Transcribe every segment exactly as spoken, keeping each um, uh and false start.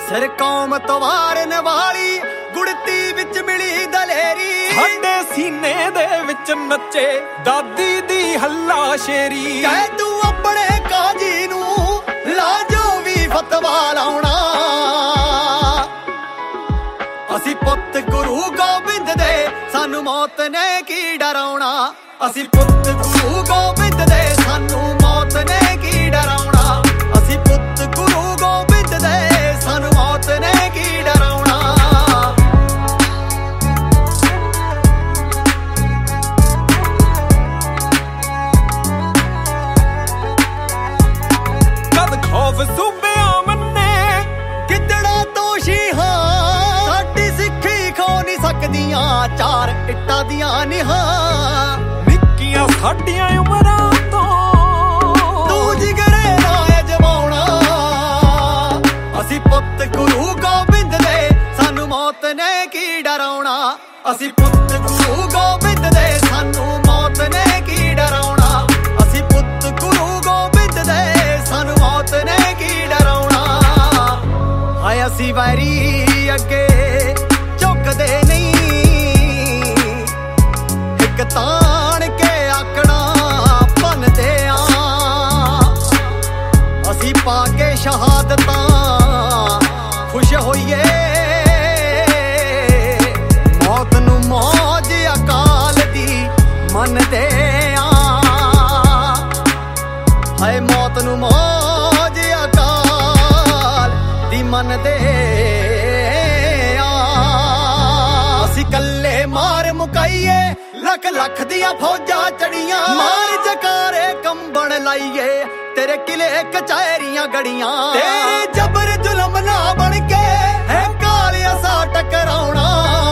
ਸਿਰ ਕੌਮ ਤੋਂ ਵਾਰਨ ਵਾਲੀ ਗੁੜਤੀ ਵਿੱਚ ਮਿਲੀ ਦਲੇਰੀ। ਸਾਡੇ ਸੀਨੇ ਦੇ ਵਿੱਚ ਨੱਚੇ ਦਾਦੀ ਦੀ ਹੱਲਾ ਸ਼ੇਰੀ। ਕਹਿ ਤੂੰ ਆਪਣੇ ਕਾਜੀ ਨੂੰ ਲਾਜੋ ਵੀ ਫਤਵਾ ਲਾਉਣਾ। ਅਸੀਂ ਪੁੱਤ ਗੁਰੂ ਗੋਬਿੰਦ ਦੇ ਸਾਨੂੰ ਮੌਤ ਨੇ ਕੀ ਡਰਾਉਣਾ। ਅਸੀਂ ਪੁੱਤ ਗੁਰੂ ਗੋਬਿੰਦ ਦੇ ਸਾਨੂੰ ਮੌਤ ਨੇ ਕੀ ਡਰਾਉਣਾ। ਅਸੀਂ ਪੁੱਤ ਗੁਰੂ ਗੋਬਿੰਦ ਦੇ ਸਾਨੂੰ ਮੌਤ ਨੇ ਕੀ ਡਰਾਉਣਾ। ਕਦ ਖੌਫ ਸੂਬਿਆਂ ਮੰਨੇ ਗਿੱਦੜਾ ਤੋਂ ਸ਼ੀਹਾਂ ਸਾਡੀ ਸਿੱਖੀ ਖੋ ਨਹੀਂ ਸਕਦੀਆਂ ਚਾਰ ਇੱਟਾਂ ਦੀਆਂ ਨਿਹਾਂ। ਨਿੱਕੀਆਂ ਸਾਡੀਆਂ ਉਮਰਾਂ ਤੋਂ ਤੂੰ ਜਿਗਰੇ ਦਾ ਜਮਾਉਣਾ। ਅਸੀਂ ਪੁੱਤ ਗੁਰੂ ਗੋਬਿੰਦ ਦੇ ਸਾਨੂੰ ਮੌਤ ਨੇ ਕੀ ਡਰਾਉਣਾ। ਅਸੀਂ ਪੁੱਤ ਗੁਰੂ ਗੋਬਿੰਦ ਦੇ ਸਾਨੂੰ ਮੌਤ ਨੇ ਕੀ ਡਰਾਉਣਾ। ਅਸੀਂ ਪੁੱਤ ਗੁਰੂ ਗੋਬਿੰਦ ਦੇ ਸਾਨੂੰ ਮੌਤ ਨੇ ਕੀ ਡਰਾਉਣਾ। ਹਾਏ ਅਸੀਂ ਵੈਰੀ ਅੱਗੇ ਝੁਕਦੇ ਨਹੀਂ ਇੱਕ ਤਾਣ ਕੇ ਆਕੜਾਂ ਭੰਨਦੇ ਆਂ। ਅਸੀਂ ਪਾ ਕੇ ਸ਼ਹਾਦਤਾਂ ਖੁਸ਼ ਹੋਈਏ ਮੌਤ ਨੂੰ ਮੌਜ ਅਕਾਲ ਦੀ ਮੰਨਦੇ ਆਂ। ਹਾਏ ਮੌਤ ਨੂੰ ਮੌਜ ਅਕਾਲ ਦੀ ਮੰਨਦੇ ਆਂ। ਅਸੀਂ ਕੱਲੇ ਮਾਰ ਮੁਕਾਈਏ ਲੱਖ ਲੱਖ ਦੀਆਂ ਫੌਜਾਂ ਚੜੀਆਂ। ਮਾਰ ਜਕਾਰੇ ਕੰਬਣ ਲਾਈਏ ਤੇਰੇ ਕਿਲੇ ਕਚਹਿਰੀਆਂ ਗੜੀਆਂ। ਤੇਰੇ ਜਬਰ ਜ਼ੁਲਮ ਨਾ ਬਣ ਕੇ ਹੈ ਕਾਲਿਆ ਸਾ ਟਕਰਾਉਣਾ।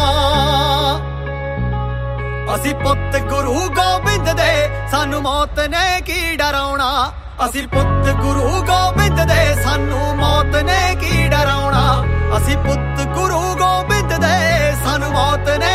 ਅਸੀਂ ਪੁੱਤ ਗੁਰੂ ਗੋਬਿੰਦ ਦੇ ਸਾਨੂੰ ਮੌਤ ਨੇ ਕੀ ਡਰਾਉਣਾ। ਅਸੀਂ ਪੁੱਤ ਗੁਰੂ ਗੋਬਿੰਦ ਦੇ ਸਾਨੂੰ ਮੌਤ ਨੇ ਕੀ ਡਰਾਉਣਾ। ਅਸੀਂ ਪੁੱਤ ਗੁਰੂ ਗੋਬਿੰਦ ਦੇ ਸਾਨੂੰ ਮੌਤ ਨੇ